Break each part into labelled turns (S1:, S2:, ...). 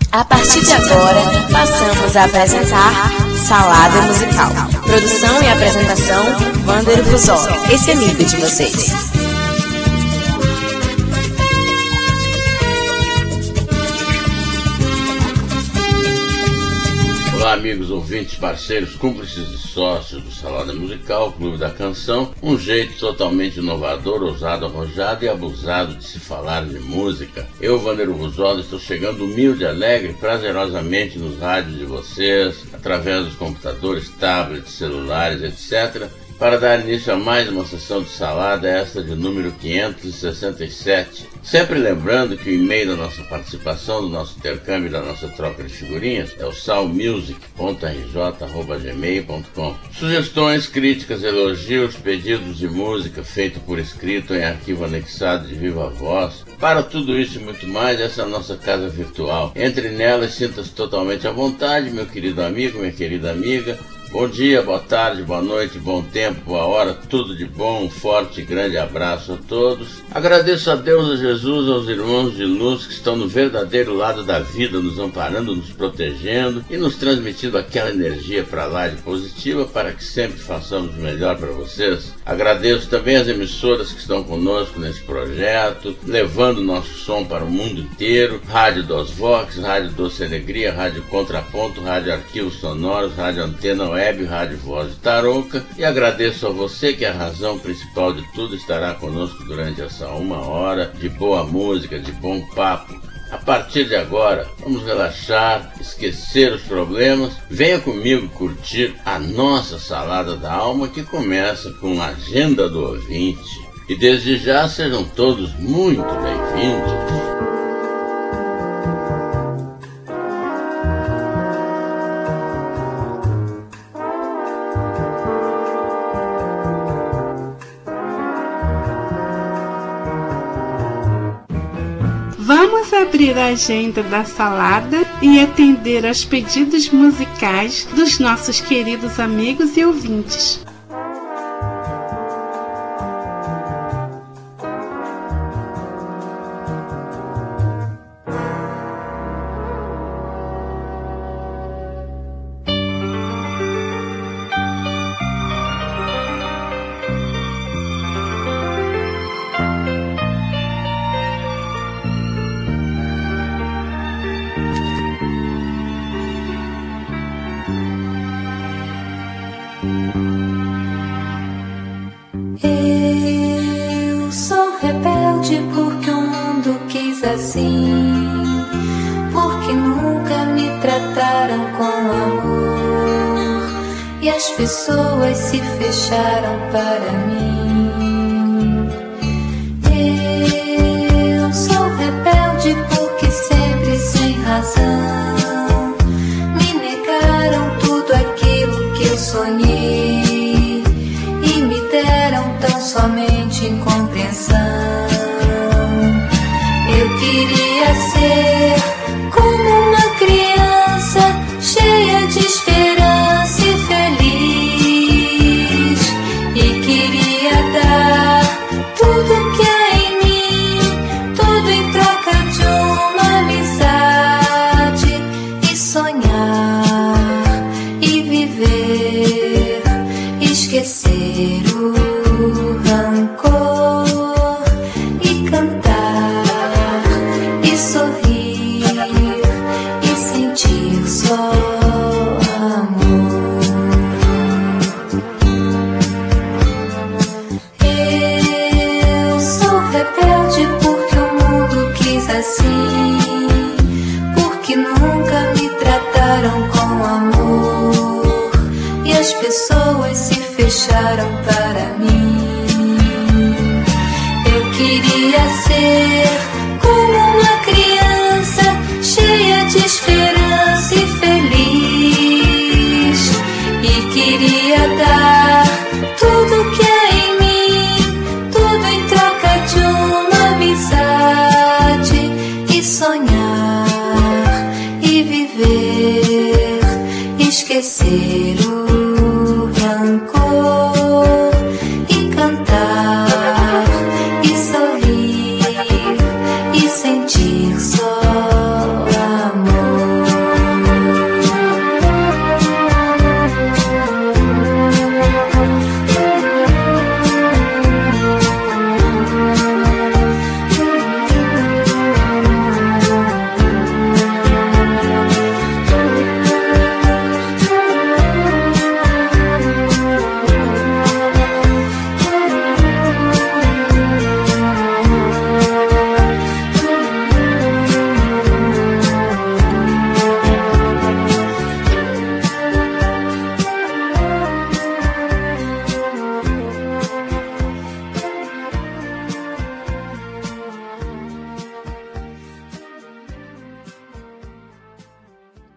S1: A partir de agora, passamos a apresentar Salada Musical. Produção e apresentação, Wander Vuzoli, esse amigo de vocês.
S2: Olá, amigos ouvintes, parceiros, cúmplices e sócios do Salada Musical, Clube da Canção, um jeito totalmente inovador, ousado, arrojado e abusado de se falar de música. Eu, Wander Vuzoli, estou chegando humilde, alegre, prazerosamente nos rádios de vocês, através dos computadores, tablets, celulares, etc., para dar início a mais uma sessão de salada, esta de número 567. Sempre lembrando que o e-mail da nossa participação, do nosso intercâmbio e da nossa troca de figurinhas é o salmusic.rj@gmail.com. Sugestões, críticas, elogios, pedidos de música feito por escrito em arquivo anexado de viva voz. Para tudo isso e muito mais, essa é a nossa casa virtual. Entre nela e sinta-se totalmente à vontade, meu querido amigo, minha querida amiga. Bom dia, boa tarde, boa noite, bom tempo, boa hora, tudo de bom, um forte e grande abraço a todos. Agradeço a Deus, a Jesus, aos irmãos de luz que estão no verdadeiro lado da vida, nos amparando, nos protegendo e nos transmitindo aquela energia para lá de positiva para que sempre façamos o melhor para vocês. Agradeço também as emissoras que estão conosco nesse projeto, levando o nosso som para o mundo inteiro. Rádio Dos Vox, Rádio Doce Alegria, Rádio Contraponto, Rádio Arquivos Sonoros, Rádio Antena Web, Rádio Voz de Tarouca, e agradeço a você que a razão principal de tudo estará conosco durante essa uma hora de boa música, de bom papo. A partir de agora, vamos relaxar, esquecer os problemas. Venha comigo curtir a nossa Salada da Alma, que começa com a Agenda do Ouvinte. E desde já sejam todos muito bem-vindos.
S3: Vamos abrir a agenda da salada e atender aos pedidos musicais dos nossos queridos amigos e ouvintes.
S4: Eu sou rebelde porque o mundo quis assim, porque nunca me trataram com amor e as pessoas se fecharam para mim. Eu sou rebelde porque sempre sem razão me negaram tudo aquilo que eu sonhei, tão somente incompreensão. Eu queria ser como uma criança, cheia de esperança e feliz, e queria dar tudo que há em mim, tudo em troca de uma amizade, e sonhar e viver, esquecer o rancor e cantar e sorrir e sentir só amor. Eu sou rebelde porque o mundo quis assim, porque nunca me trataram com amor e as pessoas se fecharam para mim. Eu queria ser como uma criança, cheia de esperança e feliz, e queria dar tudo que há em mim, tudo em troca de uma amizade, e sonhar e viver, esquecer o rancor e cantar e sorrir e sentir só amor.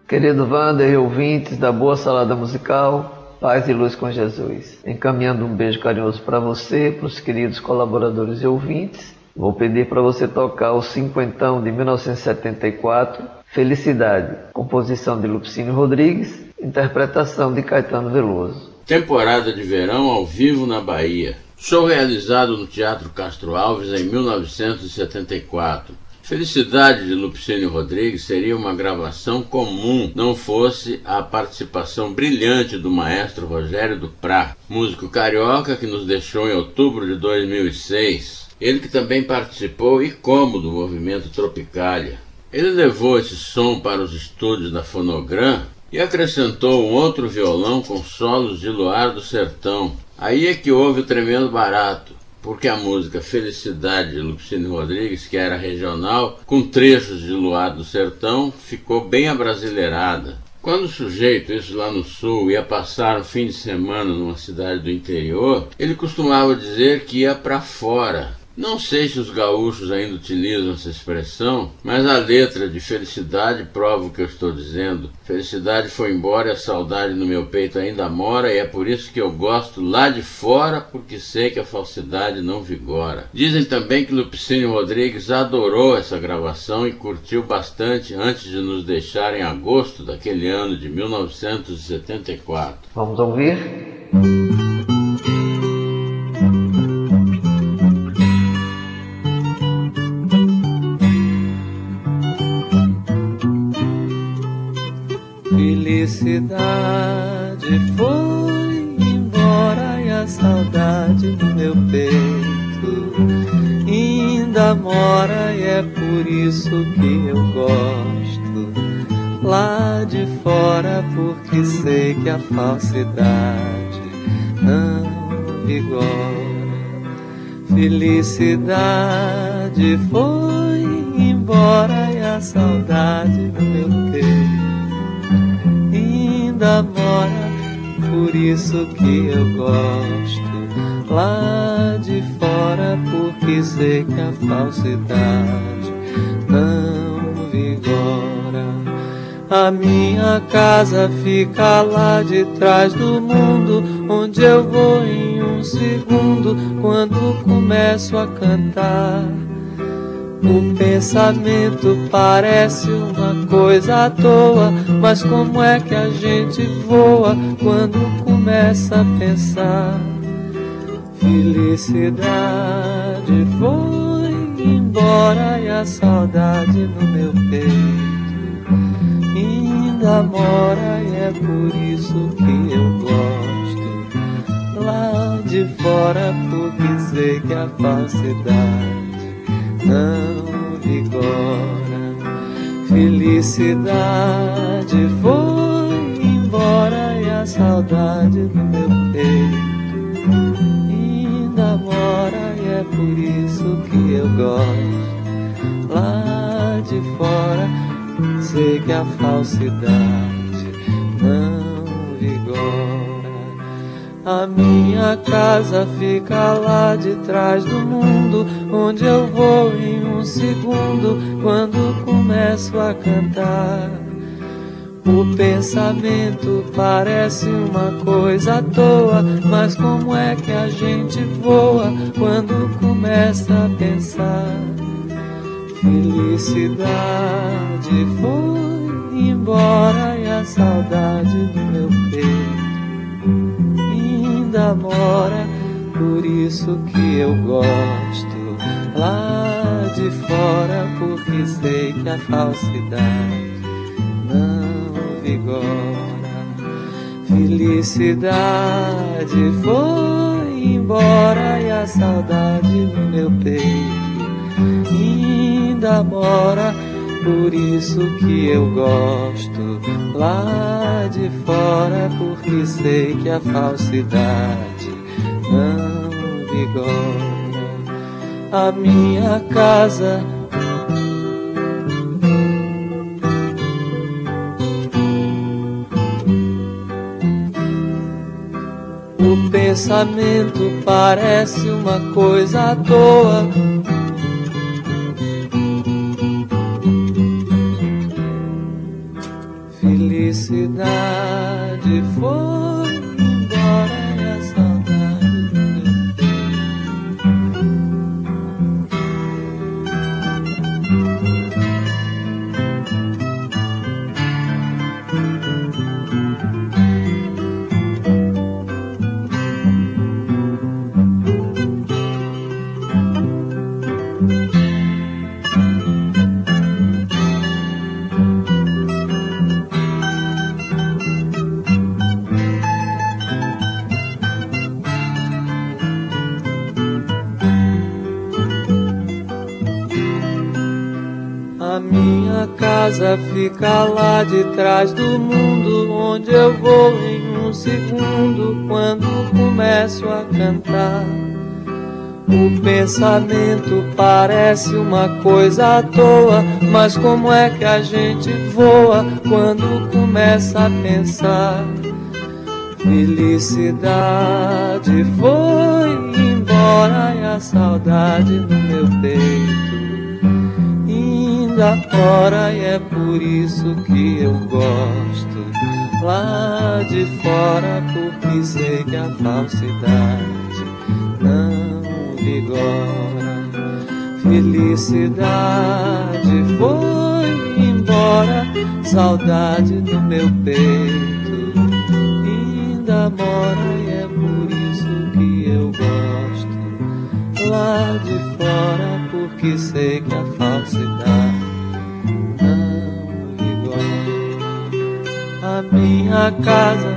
S5: Querido Wander e ouvintes da Boa Salada Musical, paz e luz com Jesus. Encaminhando um beijo carinhoso para você, para os queridos colaboradores e ouvintes. Vou pedir para você tocar o cinquentão de 1974, Felicidade, composição de Lupicínio Rodrigues, interpretação de Caetano Veloso.
S2: Temporada de verão ao vivo na Bahia. Show realizado no Teatro Castro Alves em 1974. Felicidade de Lupicínio Rodrigues seria uma gravação comum, não fosse a participação brilhante do maestro Rogério Duprá, músico carioca que nos deixou em outubro de 2006. Ele que também participou e como do movimento Tropicália. Ele levou esse som para os estúdios da Fonogram e acrescentou um outro violão com solos de Luar do Sertão. Aí é que houve o tremendo barato, porque a música Felicidade de Lupicínio Rodrigues, que era regional, com trechos de Luar do Sertão, ficou bem abrasileirada. Quando o sujeito, isso lá no sul, ia passar um fim de semana numa cidade do interior, ele costumava dizer que ia para fora. Não sei se os gaúchos ainda utilizam essa expressão, mas a letra de Felicidade prova o que eu estou dizendo. Felicidade foi embora e a saudade no meu peito ainda mora, e é por isso que eu gosto lá de fora, porque sei que a falsidade não vigora. Dizem também que Lupicínio Rodrigues adorou essa gravação e curtiu bastante antes de nos deixar em agosto daquele ano de 1974.
S5: Vamos ouvir?
S6: Felicidade foi embora e a saudade no meu peito ainda mora, e é por isso que eu gosto lá de fora, porque sei que a falsidade não vigora. Felicidade foi embora e a saudade no meu peito ainda mora, por isso que eu gosto lá de fora, porque sei que a falsidade não vigora. A minha casa fica lá de trás do mundo, onde eu vou em um segundo quando começo a cantar. O pensamento parece uma coisa à toa, mas como é que a gente voa quando começa a pensar? Felicidade foi embora e a saudade no meu peito ainda mora, e é por isso que eu gosto lá de fora, porque sei que a falsidade não vigora. Felicidade foi embora e a saudade no meu peito ainda mora, e é por isso que eu gosto lá de fora, sei que a falsidade não vigora. A minha casa fica lá de trás do mundo, onde eu vou em um segundo quando começo a cantar. O pensamento parece uma coisa à toa, mas como é que a gente voa quando começa a pensar? Felicidade foi embora e a saudade no meu peito ainda mora, por isso que eu gosto lá de fora, porque sei que a falsidade não vigora. Felicidade foi embora e a saudade no meu peito ainda mora, por isso que eu gosto lá de fora, porque sei que a falsidade não vigora. A minha casa o pensamento parece uma coisa à toa, Felicidade foi embora e a saudade do meu A minha casa fica lá de trás do mundo, onde eu vou em um segundo quando começo a cantar. O pensamento parece uma coisa à toa, mas como é que a gente voa quando começa a pensar? Felicidade foi embora e a saudade no meu peito ainda mora, e é por isso que eu gosto lá de fora, porque sei que a falsidade não vigora. Felicidade foi embora, saudade no meu peito ainda mora, e é por isso que eu gosto lá de fora, porque sei que a falsidade não vigora. A minha casa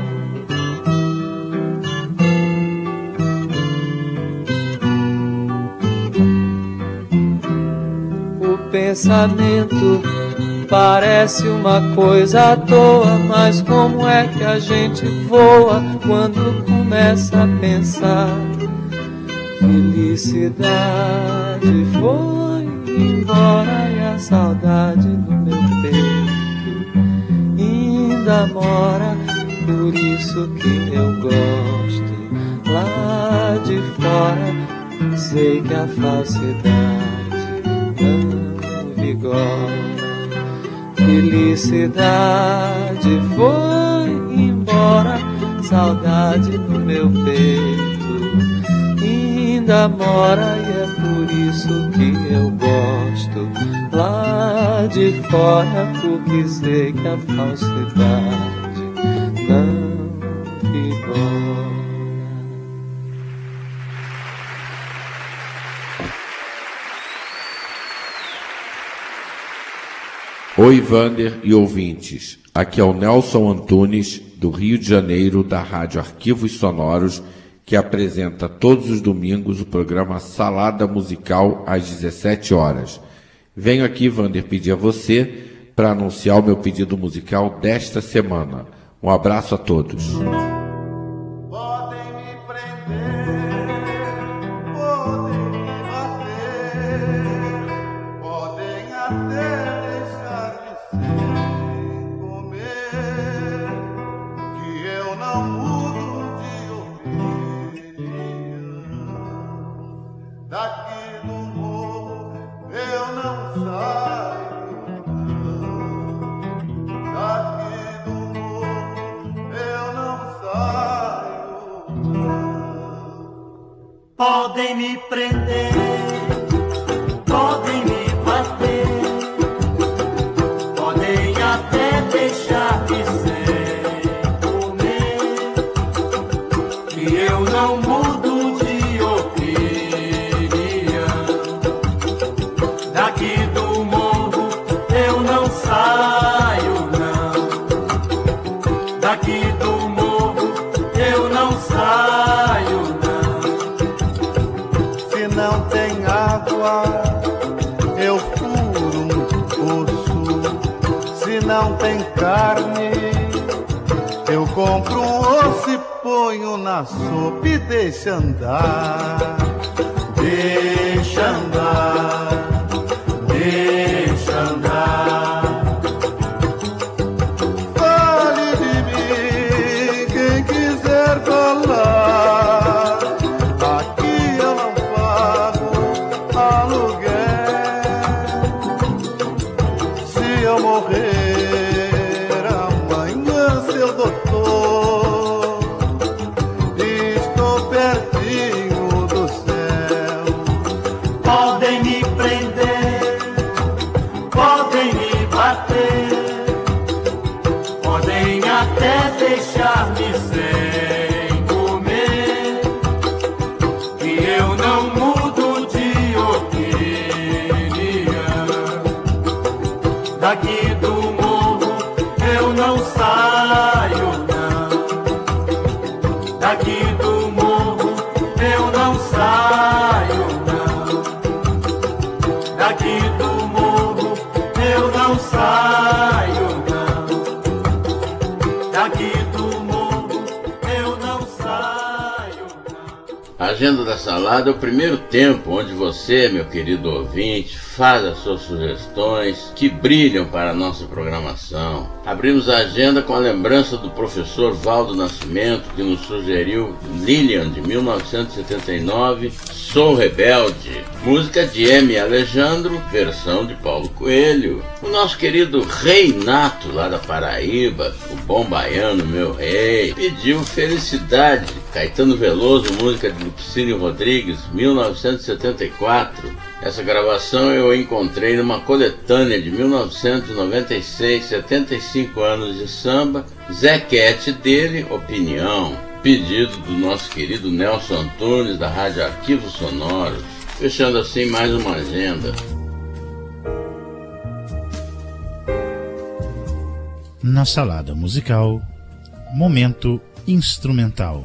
S6: o pensamento parece uma coisa à toa, mas como é que a gente voa quando começa a pensar? Felicidade foi embora e a saudade no meu peito ainda mora, por isso que eu gosto lá de fora, sei que a falsidade não vigora. Felicidade foi embora, saudade no meu peito ainda mora, e é por isso que eu gosto lá de fora, porque sei que a falsidade não vigora.
S7: Oi, Vander e ouvintes. Aqui é o Nelson Antunes, do Rio de Janeiro, da Rádio Arquivos Sonoros, que apresenta todos os domingos o programa Salada Musical às 17 horas. Venho aqui, Vander, pedir a você para anunciar o meu pedido musical desta semana. Um abraço a todos.
S8: Podem me prender, podem me bater, podem até deixar-me sem comer, que eu não mudo de daqui do morro eu não saio, daqui do morro eu não saio. Podem me prender, podem me bater, podem até deixar de sem comer, que eu não mudo de daqui do morro eu não saio, não. Daqui do morro eu não saio, não. Se não tem água, eu furo um poço. Se não tem carne, eu compro um osso e ponho na sopa e deixa andar. Deixa andar. Deixa andar. Fale de mim quem quiser falar. Aqui eu não pago aluguel. Se eu morrer
S2: A Agenda da Salada é o primeiro tempo onde você, meu querido ouvinte, faz as suas sugestões que brilham para a nossa programação. Abrimos a agenda com a lembrança do professor Valdo Nascimento, que nos sugeriu Lilian, de 1979, Sou Rebelde, música de M. Alejandro, versão de Paulo Coelho. O nosso querido Reinato, lá da Paraíba, o bom baiano, meu rei, pediu Felicidade, Caetano Veloso, música de Lupicínio Rodrigues, 1974. Essa gravação eu encontrei numa coletânea de 1996, 75 anos de samba, Zequete dele, Opinião, pedido do nosso querido Nelson Antunes, da Rádio Arquivos Sonoros. Fechando assim mais uma agenda.
S9: Na salada musical, momento instrumental.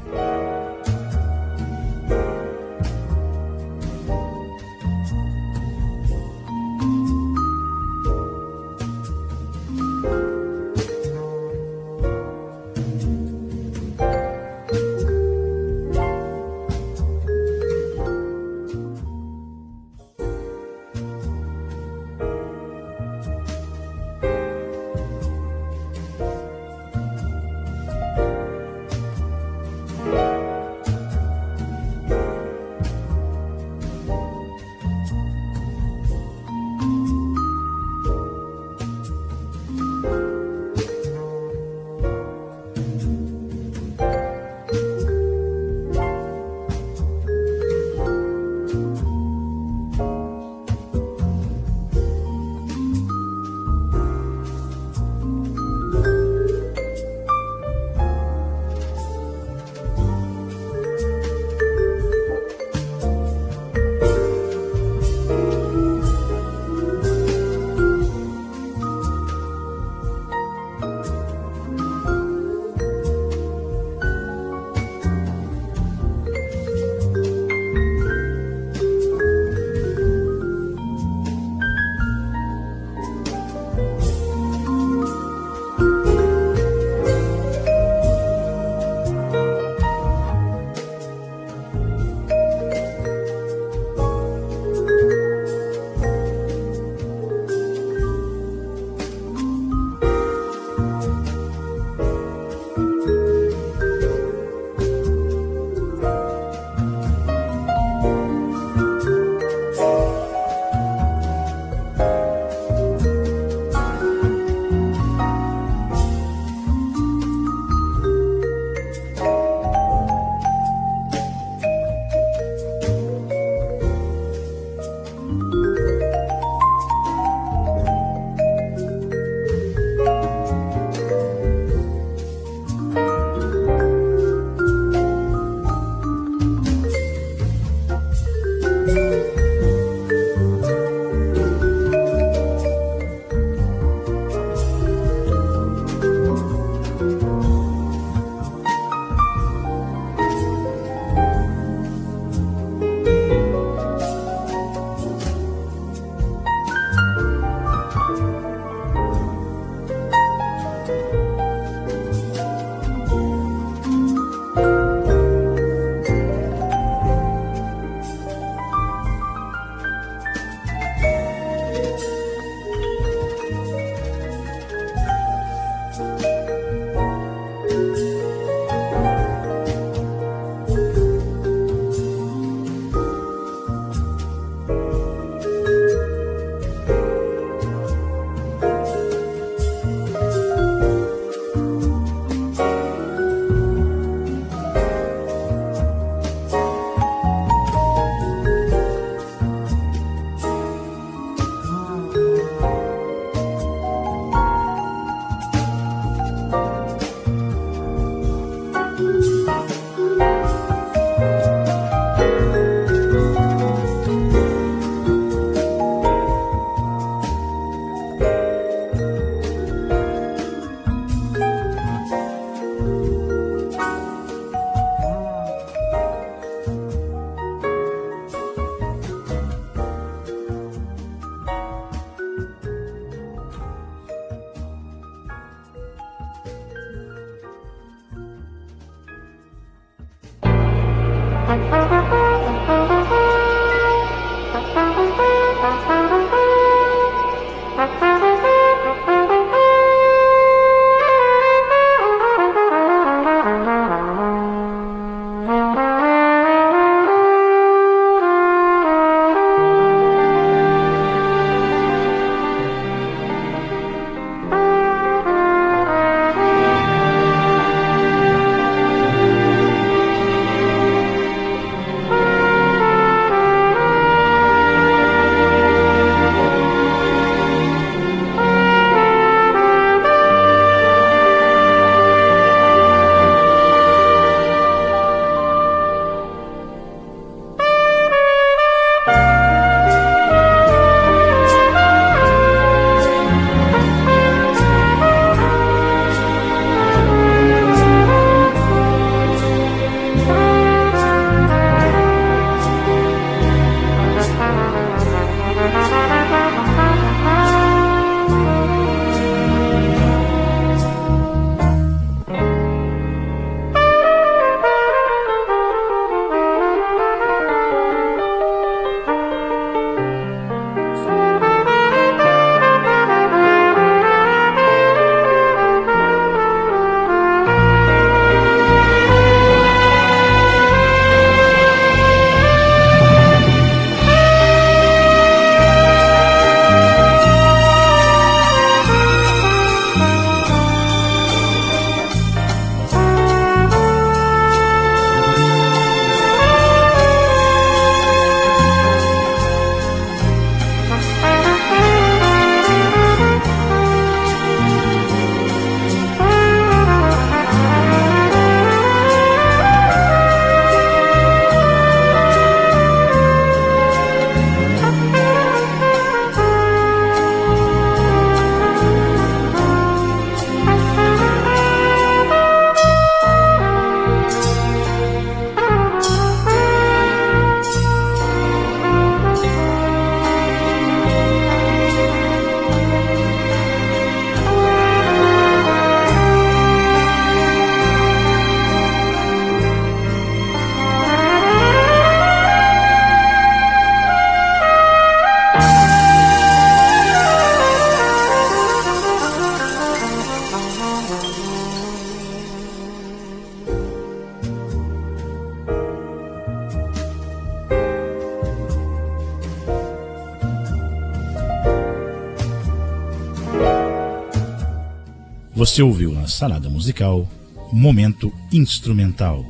S9: Você ouviu na Salada Musical Momento Instrumental.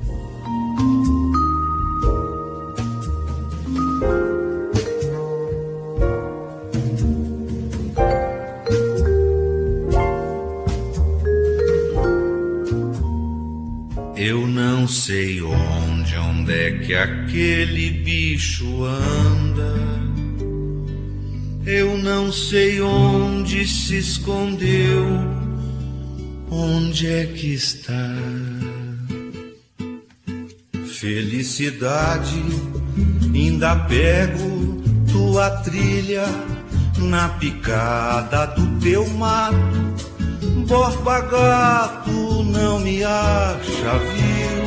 S10: Eu não sei onde é que aquele bicho anda. Eu não sei onde se escondeu. Onde é que está? Felicidade, ainda pego tua trilha na picada do teu mato. Borba gato não me acha, viu?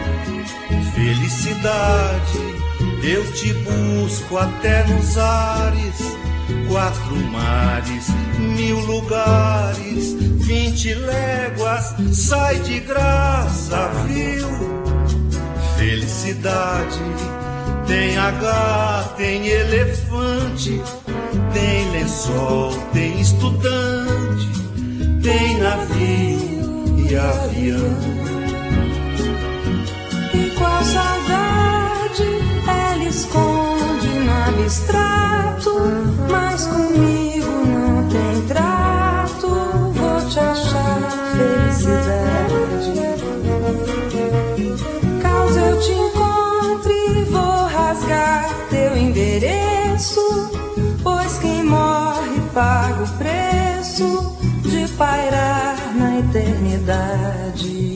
S10: Felicidade, eu te busco até nos ares, 4 mares, 1000 lugares, 20 léguas, sai de graça, viu? Felicidade, tem H, tem elefante, tem lençol, tem estudante, tem navio e avião.
S4: E qual saudade ela esconde no abstrato, mas comigo não tem trato. Vou te achar felicidade. Caso eu te encontre, vou rasgar teu endereço, pois quem morre paga o preço de pairar na eternidade.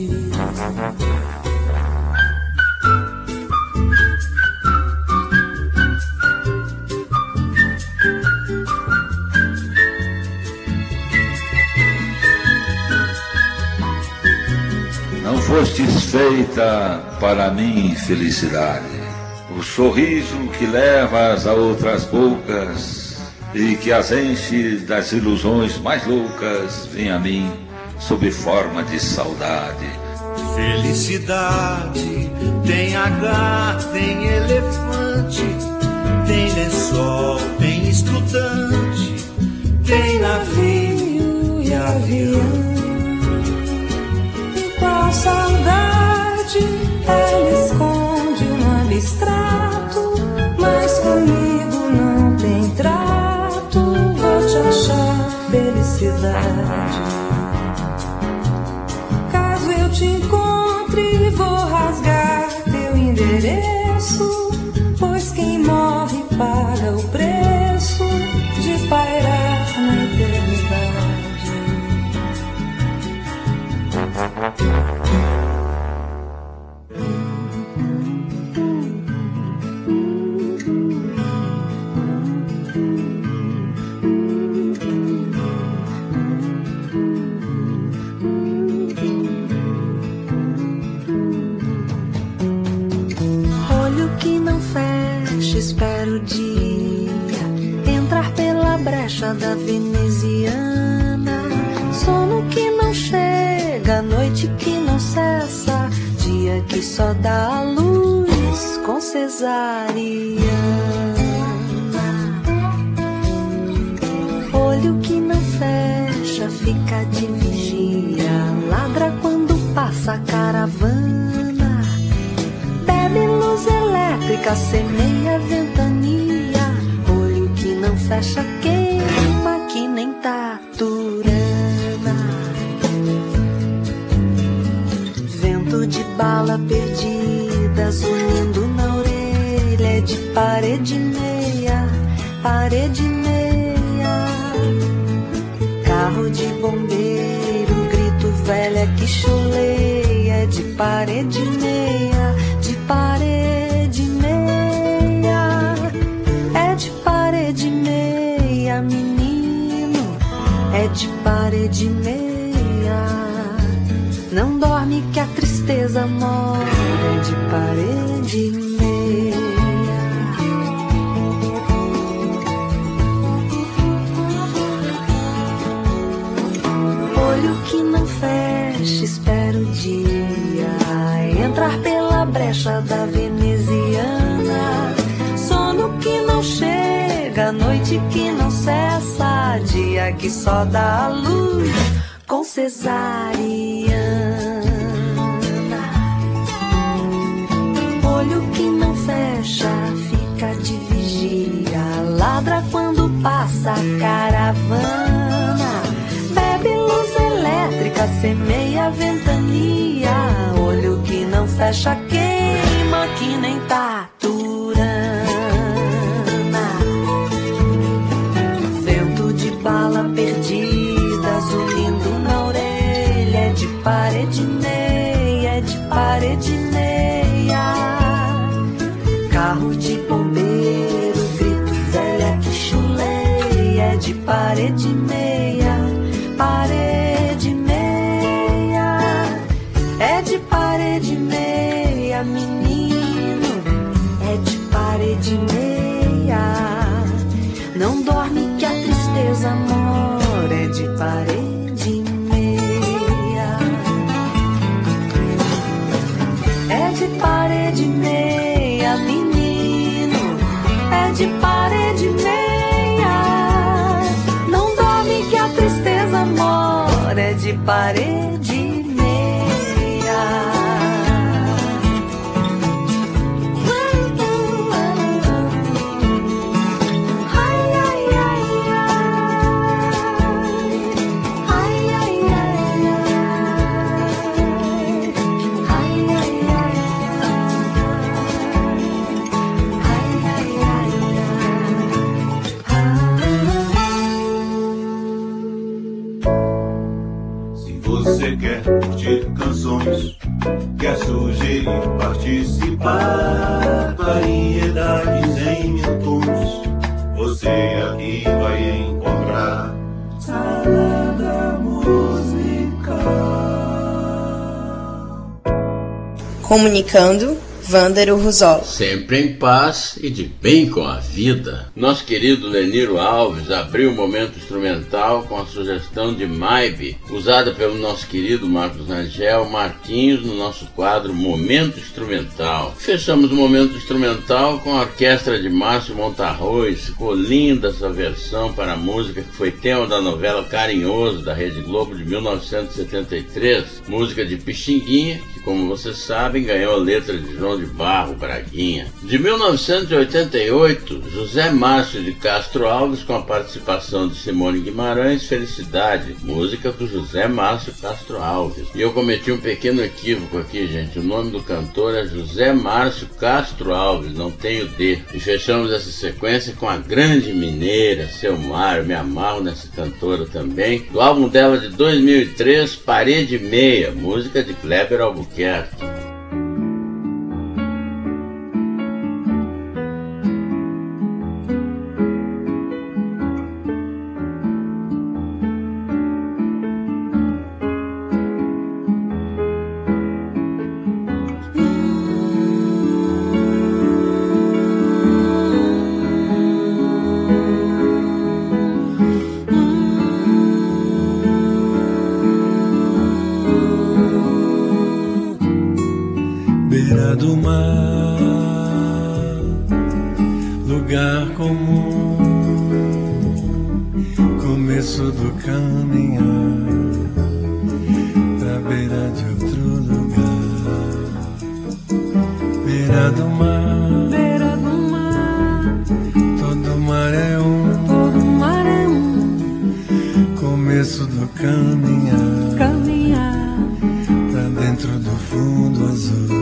S11: Não fostes feita para mim, felicidade, o sorriso que levas a outras bocas e que as enche das ilusões mais loucas, vem a mim sob forma de saudade.
S10: Felicidade, tem H, tem elefante, tem lençol, tem estudante, tem navio e avião.
S4: Qual saudade ela esconde no abstrato, mas comigo não tem trato. Vou te achar felicidade. Caso eu te encontre, vou rasgar teu endereço, pois quem morre paga o preço de pairar na eternidade.
S12: Olho que não fecha, espero o dia entrar pela brecha da veneziana. Sono que não chega, noite que não cessa, dia que só dá a luz com cesariana. Olho que não fecha, fica de vigia, ladra quando passa a caravana. Bebe luz elétrica, semeia ventania. Olho que não fecha, queima que nem taturana. Vento de bala perdidas, unindo na orelha, de parede e meia, parede e meia. Carro de bombeiro, grito velha que chuleia, de parede e meia, de parede e meia. É de parede e meia, menino, é de parede e meia. Não dorme que a tristeza mora, é de parede e meia. Olho que não fecha, espero o dia entrar pela brecha da veneziana. Sono que não chega, noite que não cessa, dia que só dá a luz com cesariana. Olho que não fecha, fica de vigia, ladra quando passa a caravana. Bebe luz elétrica, semeia ventania. Olho que não fecha, queima que nem taturana. Vento de bala perdida, zunindo na orelha. É de parede meia, é de parede meia. Carro de bombeiro, grito velha que chuleia. É de parede meia, parede meia. É de parede meia, menino. É de parede meia. Não dorme que a tristeza mora. É de parede meia. É de parede meia, menino. É de parede meia. Não dorme que a tristeza mora. É de parede meia.
S13: Você quer curtir canções, quer sugerir, participar, variedades em mil tons, você aqui vai encontrar Salada Musical.
S1: Comunicando, Vândero Ruzola.
S2: Sempre em paz e de bem com a vida. Nosso querido Leniro Alves abriu o momento instrumental com a sugestão de Maybe, usada pelo nosso querido Marcos Rangel Marquinhos no nosso quadro Momento Instrumental. Fechamos o Momento Instrumental com a orquestra de Márcio Montarroz. Ficou linda essa versão para a música que foi tema da novela Carinhoso da Rede Globo de 1973, música de Pixinguinha, que, como vocês sabem, ganhou a letra de João de Barro Braguinha. De 1988, José Márcio de Castro Alves com a participação de Simone Guimarães, Felicidade, música do José Márcio Castro Alves. E eu cometi um pequeno equívoco aqui, gente. O nome do cantor é José Márcio Castro Alves, não tem o D. E fechamos essa sequência com a grande mineira Seu Mário, me amarro nessa cantora também, do álbum dela de 2003, Parede Meia, música de Kleber Albuquerque.
S10: Beira do mar, lugar comum, começo do caminhar, pra beira de outro lugar. Beira do mar, todo mar é um, começo do caminhar, pra dentro do fundo azul.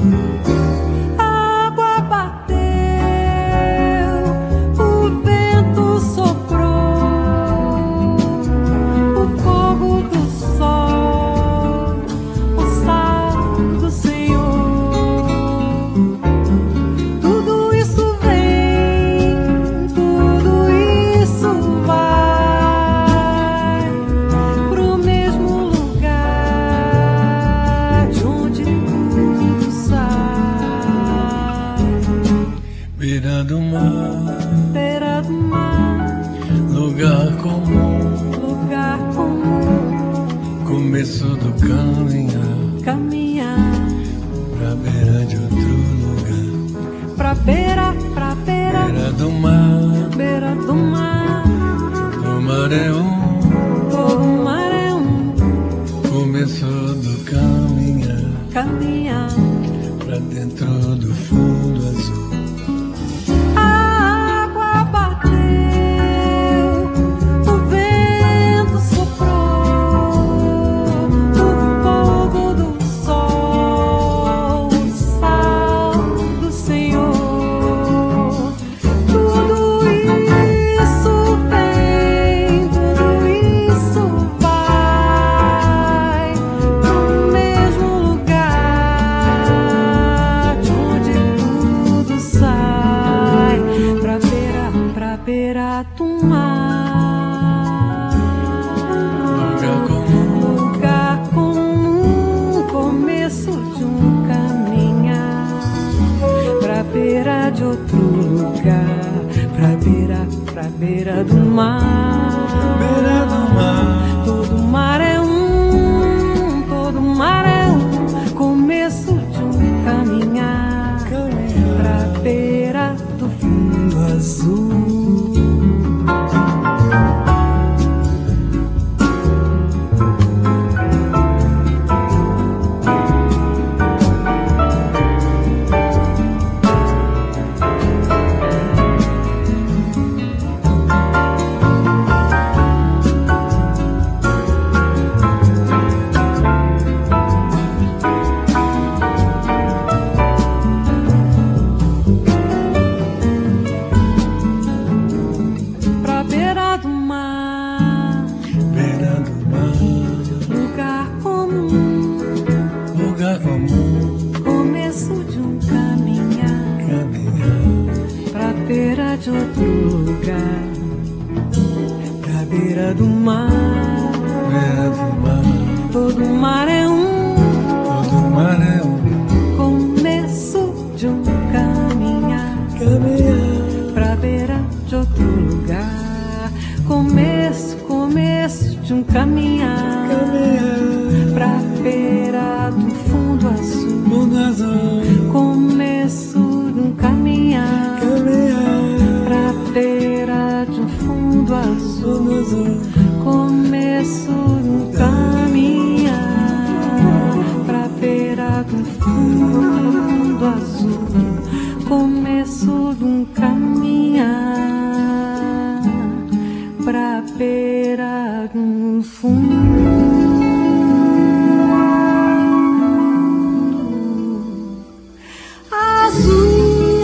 S10: Beira do mar, lugar comum, começo do caminhar, pra beira de outro lugar, pra beira do mar, todo mar é um,
S14: começo do caminhar pra dentro do fundo azul.
S12: A água bateu, o vento soprou, o fogo do sol, o sal do Senhor. Tudo isso vem, tudo isso vai pro mesmo lugar de onde tudo sai, pra beira do mar. Lugar comum, começo de um caminhar, pra beira de outro lugar, pra beira do mar. Todo mar é todo mar é começo de um caminhar, pra beira do fundo azul. Pra beira do mar, lugar comum, começo de um caminhar, pra beira de outro lugar, pra beira do mar. Todo mar é começo de um caminhar, pra beira de outro lugar. Começo de um caminhar, pra beira do fundo azul. Começo de um caminhar, pra beira de um fundo azul. Começo de um caminhar, pra beira do fundo azul. Começo de um caminhar, pra beira de um fundo azul.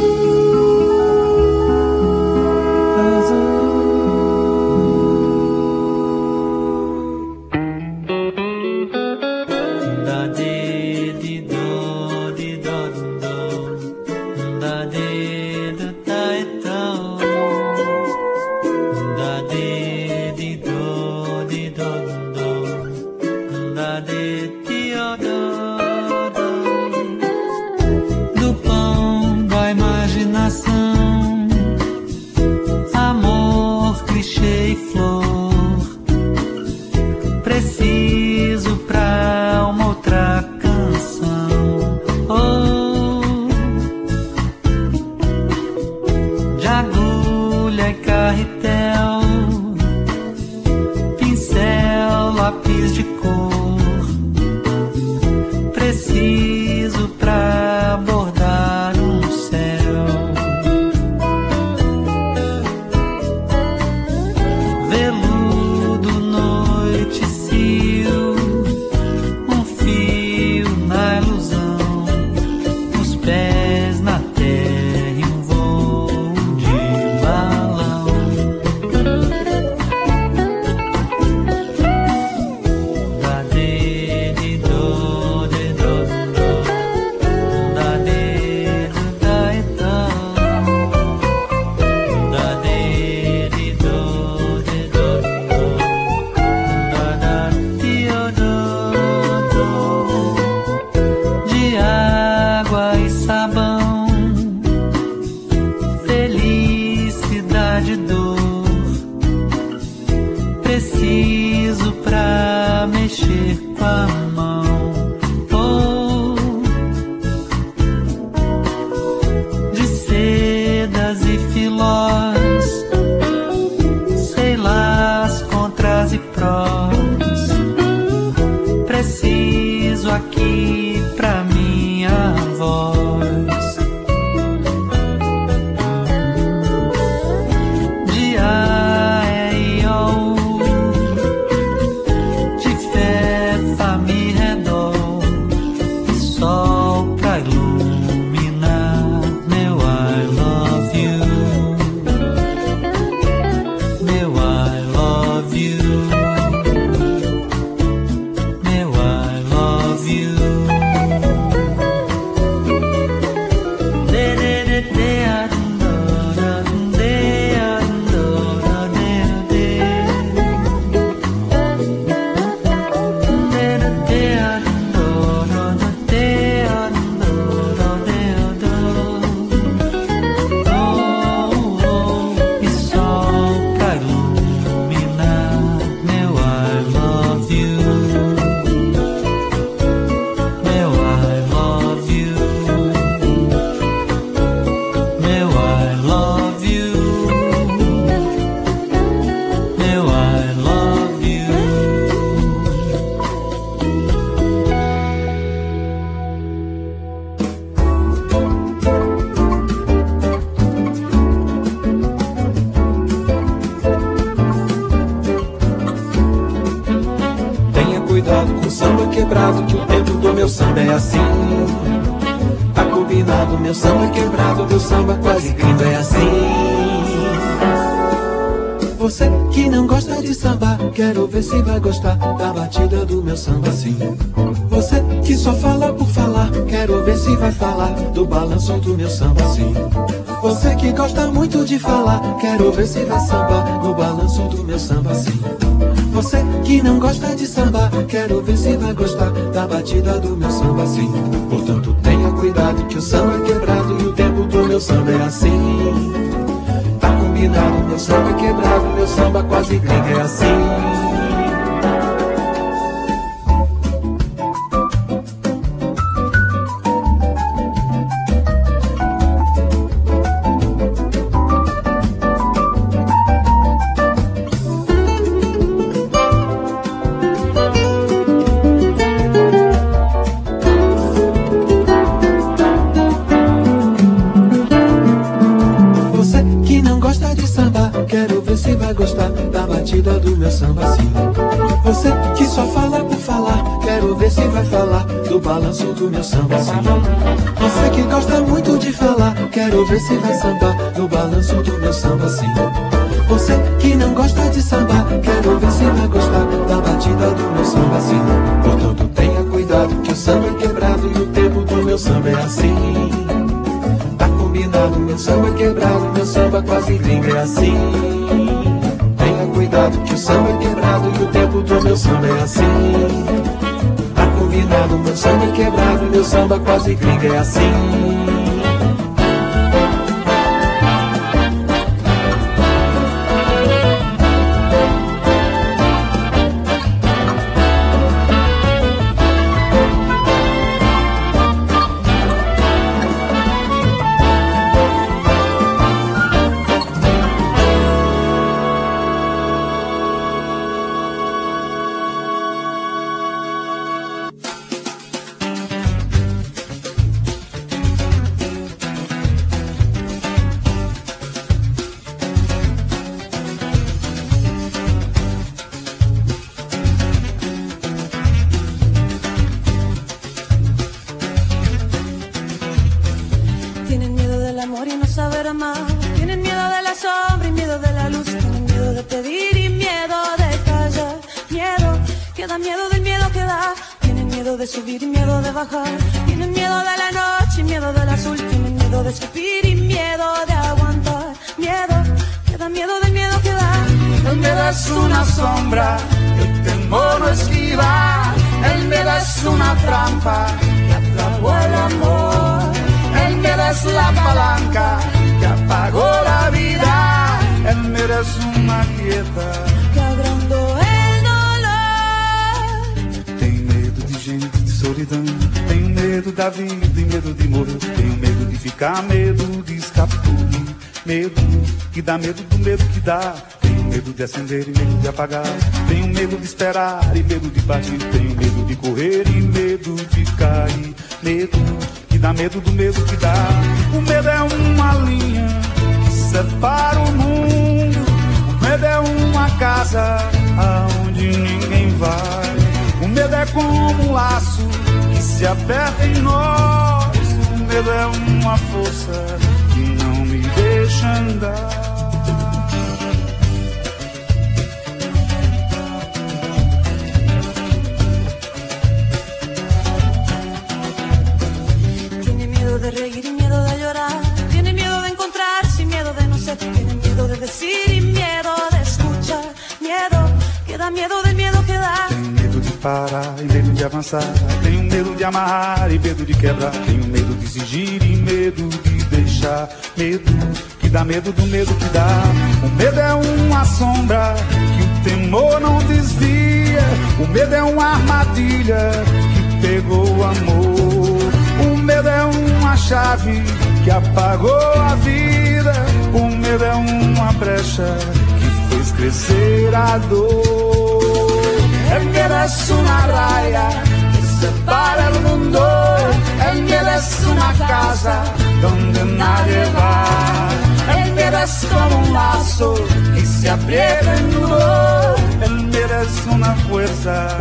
S6: Da de do di do do, da de do da então, da de do di do do, da de ti o do do, do pão da imaginação, amor, clichê e flor, preciso pra uma outra canção. Oh, de agulha e carretel, pincel, lápis de cor, preciso pra bordar um céu. Veludo, noite-cio, um fio na ilusão, os pés na terra e um voo de balão. Da de do de do do, da de do da então, da de do de do do, da da ti o do do, de água e sabão, felicidade e dor, preciso pra mexer com a mão. Oh, de sedas e filós, sei lá as contras e prós, preciso aqui pra minha voz de aiol, de fé, me redor e sol pra iluminar meu I love you, meu I love you.
S15: Que o tempo do meu samba é assim. Tá combinado, meu samba é quebrado, meu samba quase gringo é assim. Você que não gosta de samba, quero ver se vai gostar da batida do meu samba assim. Você que só fala por falar, quero ver se vai falar do balanço do meu samba assim. Você que gosta muito de falar, quero ver se vai sambar no balanço do meu samba assim. Você que não gosta de samba, quero ver se vai gostar da batida do meu samba assim. Portanto tenha cuidado que o samba é quebrado e o tempo do meu samba é assim. Tá combinado, meu samba é quebrado, meu samba quase gringo é assim. Gostar da batida do meu samba assim. Você que só fala por falar, quero ver se vai falar do balanço do meu samba assim. Você que gosta muito de falar, quero ver se vai sambar no balanço do meu samba assim. Você que não gosta de samba, quero ver se vai gostar da batida do meu samba assim. Portanto tenha cuidado que o samba é quebrado e o tempo do meu samba é assim. Tá combinado, meu samba é quebrado, meu samba quase gringo é assim. Cuidado que o samba é quebrado e o tempo do meu samba é assim. Tá combinado, meu samba é quebrado, meu samba quase gringo é assim.
S16: Dá medo do medo que dá. Tenho medo de acender e medo de apagar. Tenho medo de esperar e medo de partir. Tenho medo de correr medo do medo que dá. O medo é uma linha que separa o mundo. O medo é uma casa aonde ninguém vai. O medo é como um laço que se aperta em nós. O medo é uma força que não me deixa andar.
S12: De reír y miedo de llorar, tiene miedo de encontrarse y miedo de no ser, tiene miedo de decir y miedo de escuchar, miedo que dá medo del miedo que dá.
S16: Tenho medo de parar e medo de avançar, tenho medo de amarrar e medo de quebrar, tenho medo de exigir e medo de deixar, medo que dá medo do medo que dá. O medo é uma sombra que o temor não desvia, o medo é uma armadilha que pegou o amor. O medo é uma chave que apagou a vida. O medo é uma brecha que fez crescer a dor. El miedo es una raya que separa el mundo. El miedo es una casa donde nadie va. El miedo es como un lazo que se aprieta en nudo. El miedo es una fuerza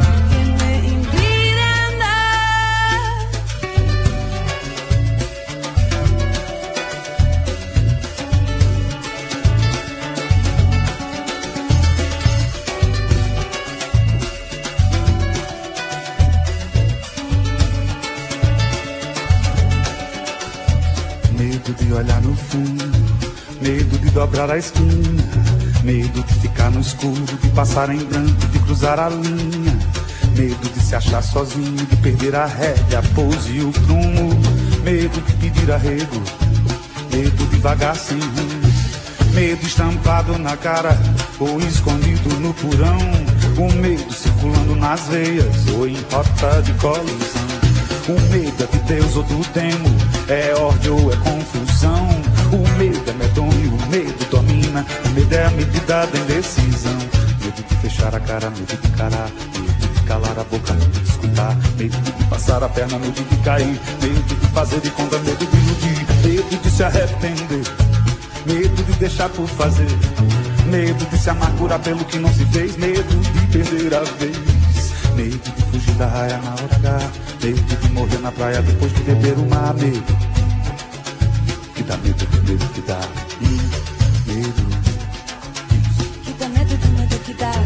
S16: de olhar no fundo, medo de dobrar a esquina, medo de ficar no escuro, de passar em branco, de cruzar a linha, medo de se achar sozinho, de perder a rédea, a pose e o prumo, medo de pedir arrego, medo de vagar sem rumo, medo estampado na cara ou escondido no porão, o medo circulando nas veias ou em rota de colisão. O medo é de Deus ou do demo, é ordem ou é confusão. O medo é medonho, o medo domina, o medo é a medida da indecisão. Medo de fechar a cara, medo de encarar, medo de calar a boca, medo de escutar, medo de passar a perna, medo de cair, medo de fazer de conta, medo de iludir, medo de se arrepender, medo de deixar por fazer, medo de se amargurar pelo que não se fez, medo de perder a vez, medo de fugir da raia na hora H, medo de morrer na praia depois de beber o mar, medo que dá medo do medo que dá, medo
S12: que dá medo do medo que dá.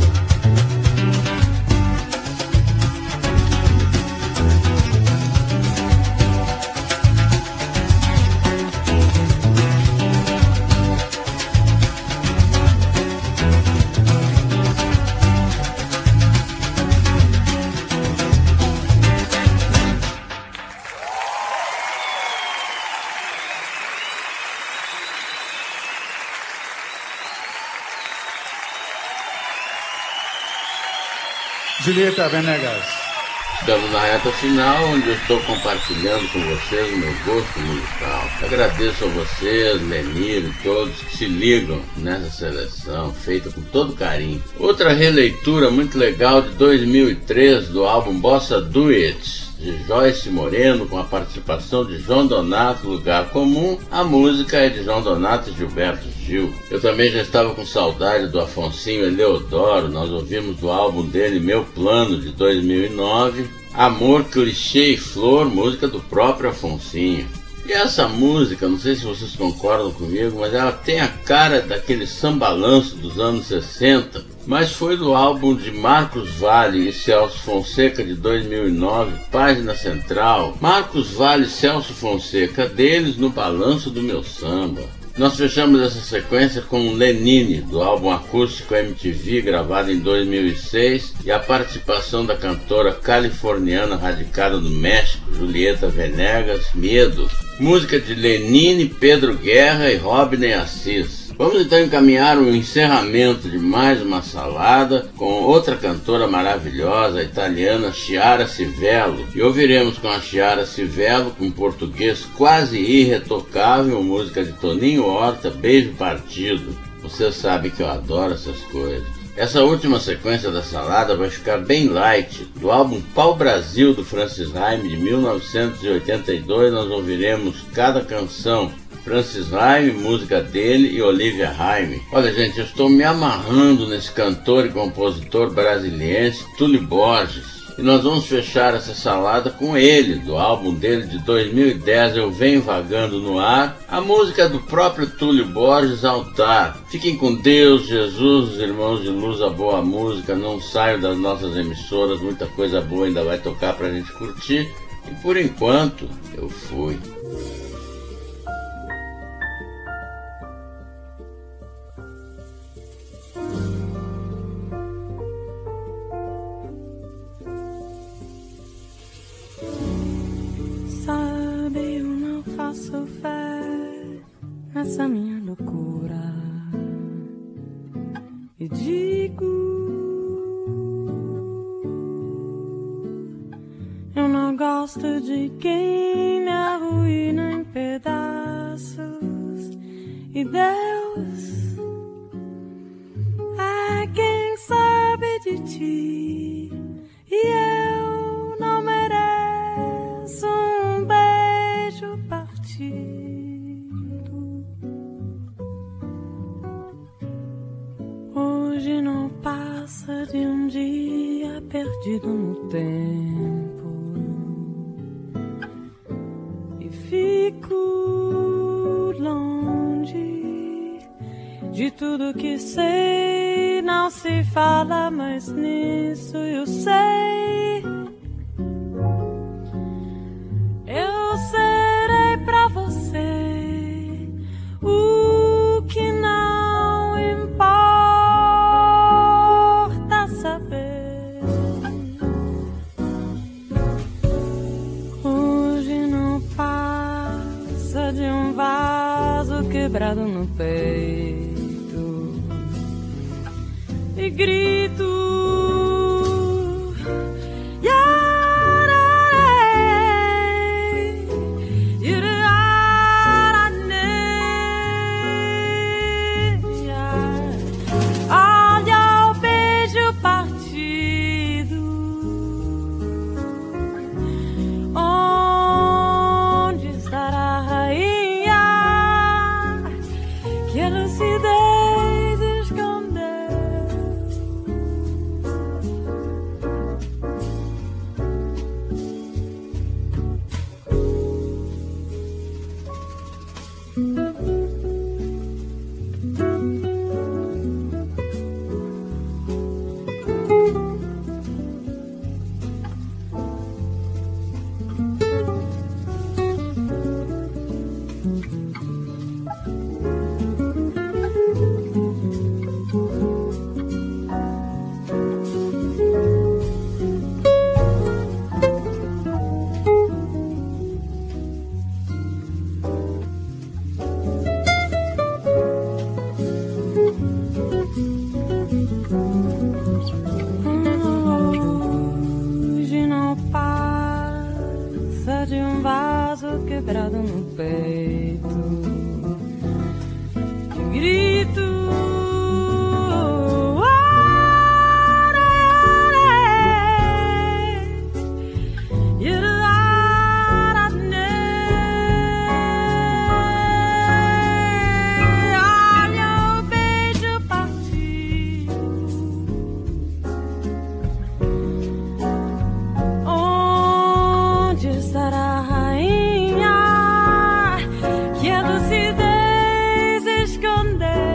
S16: Julieta Venegas.
S2: Estamos na reta final, onde eu estou compartilhando com vocês o meu gosto musical. Agradeço a vocês, Lenir e todos que se ligam nessa seleção, feita com todo carinho. Outra releitura muito legal de 2003 do álbum Bossa Do It, de Joyce Moreno, com a participação de João Donato, Lugar Comum. A música é de João Donato e Gilberto Gil. Eu também já estava com saudade do Afonsinho Eleodoro. Nós ouvimos do álbum dele Meu Plano, de 2009, Amor, Clichê e Flor, música do próprio Afonsinho. E essa música, não sei se vocês concordam comigo, mas ela tem a cara daquele sambalanço dos anos 60, mas foi do álbum de Marcos Valle e Celso Fonseca de 2009, Página Central. Marcos Valle e Celso Fonseca, deles no Balanço do Meu Samba. Nós fechamos essa sequência com Lenine, do álbum acústico MTV, gravado em 2006, e a participação da cantora californiana radicada no México, Julieta Venegas, Medo. Música de Lenine, Pedro Guerra e Robney Assis. Vamos então encaminhar o encerramento de mais uma salada com outra cantora maravilhosa, a italiana Chiara Civello. E ouviremos com a Chiara Civello, com português quase irretocável, música de Toninho Horta, Beijo Partido. Vocês sabem que eu adoro essas coisas. Essa última sequência da salada vai ficar bem light. Do álbum Pau Brasil, do Francis Haime, de 1982, nós ouviremos cada canção. Francis Haime, música dele, e Olivia Haime. Olha, gente, eu estou me amarrando nesse cantor e compositor brasiliense, Túlio Borges. E nós vamos fechar essa salada com ele, do álbum dele de 2010, Eu Venho Vagando no Ar, a música do próprio Túlio Borges, Altar. Fiquem com Deus, Jesus, os irmãos de luz, a boa música, não saiam das nossas emissoras, muita coisa boa ainda vai tocar pra gente curtir. E por enquanto, eu fui.
S12: Faço fé nessa minha loucura e digo: eu não gosto de quem me arruína em pedaços, e Deus é quem sabe de ti, e eu não mereço um beijo partido. Hoje não passa de um dia perdido no tempo, e fico longe de tudo que sei. Não se fala mais nisso, eu sei. Eu serei pra você o que não importa saber. Hoje não passa de um vaso quebrado no peito, e grito: quebrado no peito, e grito: que a lucidez esconder.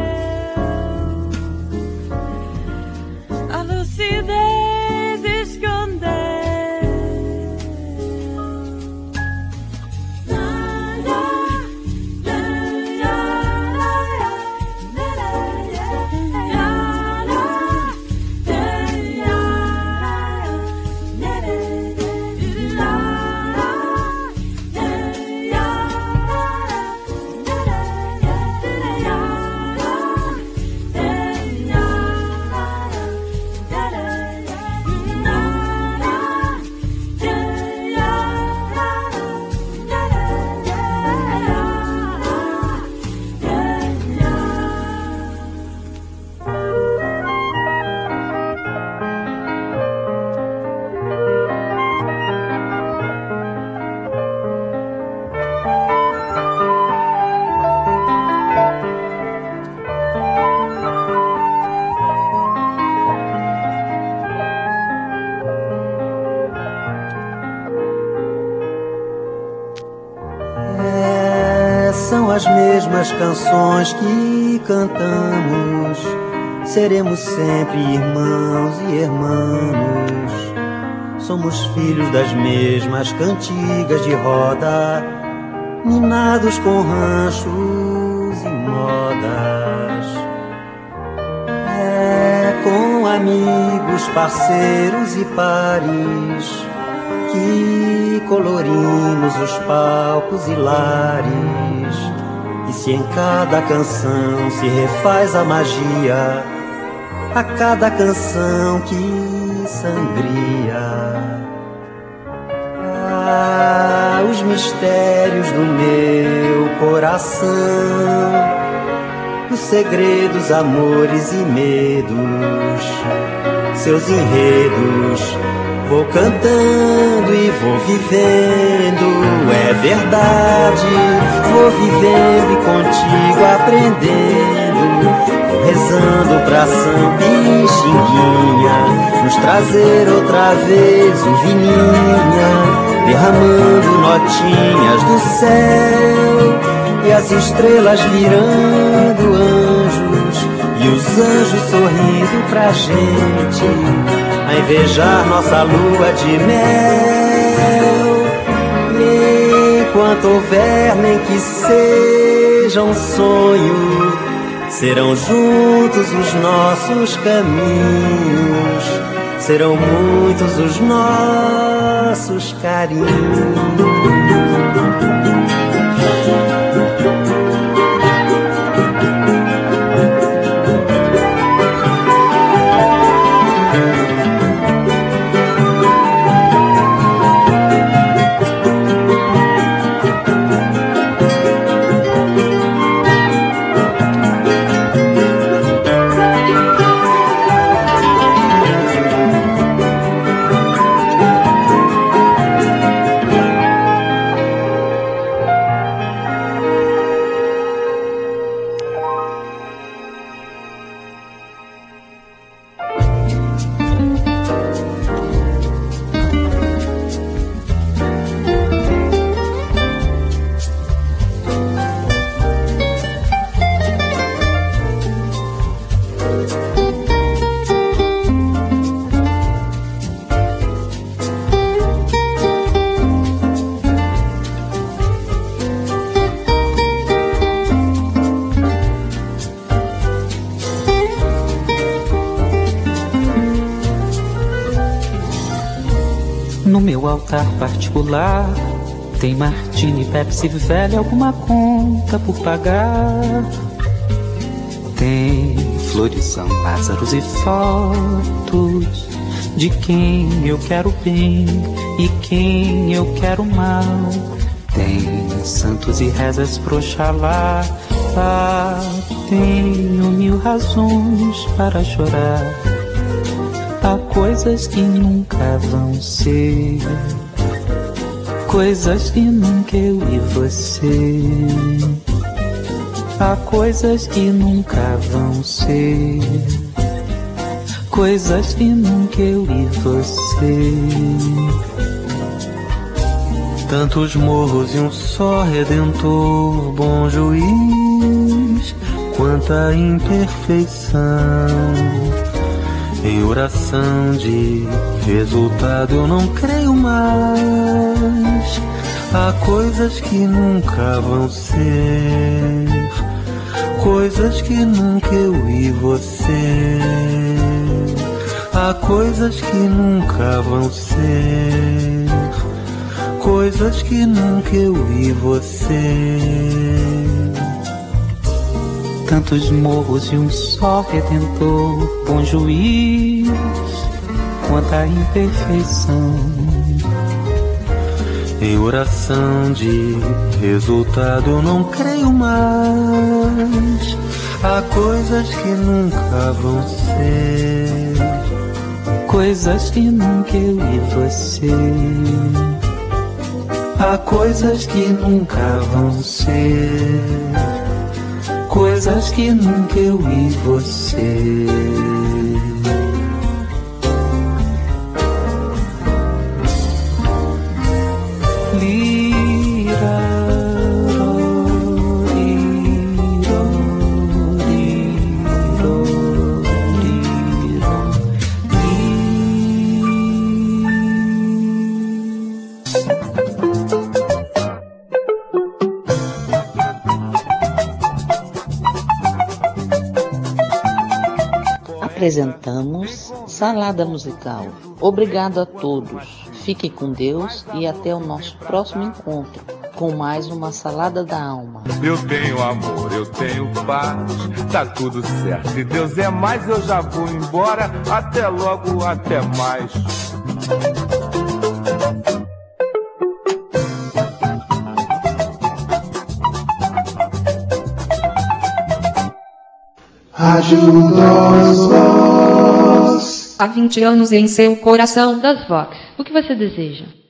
S17: são as mesmas canções que cantamos. Seremos sempre irmãos e irmãos. Somos filhos das mesmas cantigas de roda, minados com ranchos e modas. É com amigos, parceiros e pares que colorimos os palcos e lares. E se em cada canção se refaz a magia, a cada canção que sangria. Ah, os mistérios do meu coração, os segredos, amores e medos, seus enredos, vou cantando e vou vivendo. É verdade, vou vivendo e contigo aprendendo. Vou rezando pra São Pixinguinha nos trazer outra vez o Vininha, derramando notinhas do céu e as estrelas virando anjos, e os anjos sorrindo pra gente a invejar nossa lua de mel. Enquanto houver nem que seja um sonho, serão juntos os nossos caminhos, serão muitos os nossos carinhos.
S6: No meu altar particular tem martini, Pepsi, velho, alguma conta por pagar. Tem flores, são pássaros e fotos de quem eu quero bem e quem eu quero mal. Tem santos e rezas pro Oxalá. Tenho mil razões para chorar. Há coisas que nunca vão ser, coisas que nunca eu e você. Há coisas que nunca vão ser, coisas que nunca eu e você.
S17: Tantos morros e um só Redentor, bom juiz, quanta imperfeição. Em oração de resultado eu não creio mais. Há coisas que nunca vão ser, coisas que nunca eu e você. Há coisas que nunca vão ser, coisas que nunca eu e você.
S6: Tantos morros e um só Redentor, bom juiz, quanta imperfeição.
S17: Em oração de resultado eu não creio mais. Há coisas que nunca vão ser,
S6: coisas que nunca eu e você.
S17: Há coisas que nunca vão ser, coisas que nunca eu e você.
S6: Lira,
S18: Apresentamos Salada Musical. Obrigado a todos. Fiquem com Deus e até o nosso próximo encontro com mais uma Salada da Alma.
S19: Eu tenho amor, eu tenho paz, tá tudo certo. Se Deus é mais, eu já vou embora. Até logo, até mais.
S20: Rádio das Vox.
S21: Há 20 anos em seu coração.
S22: Das Vox. O que você deseja?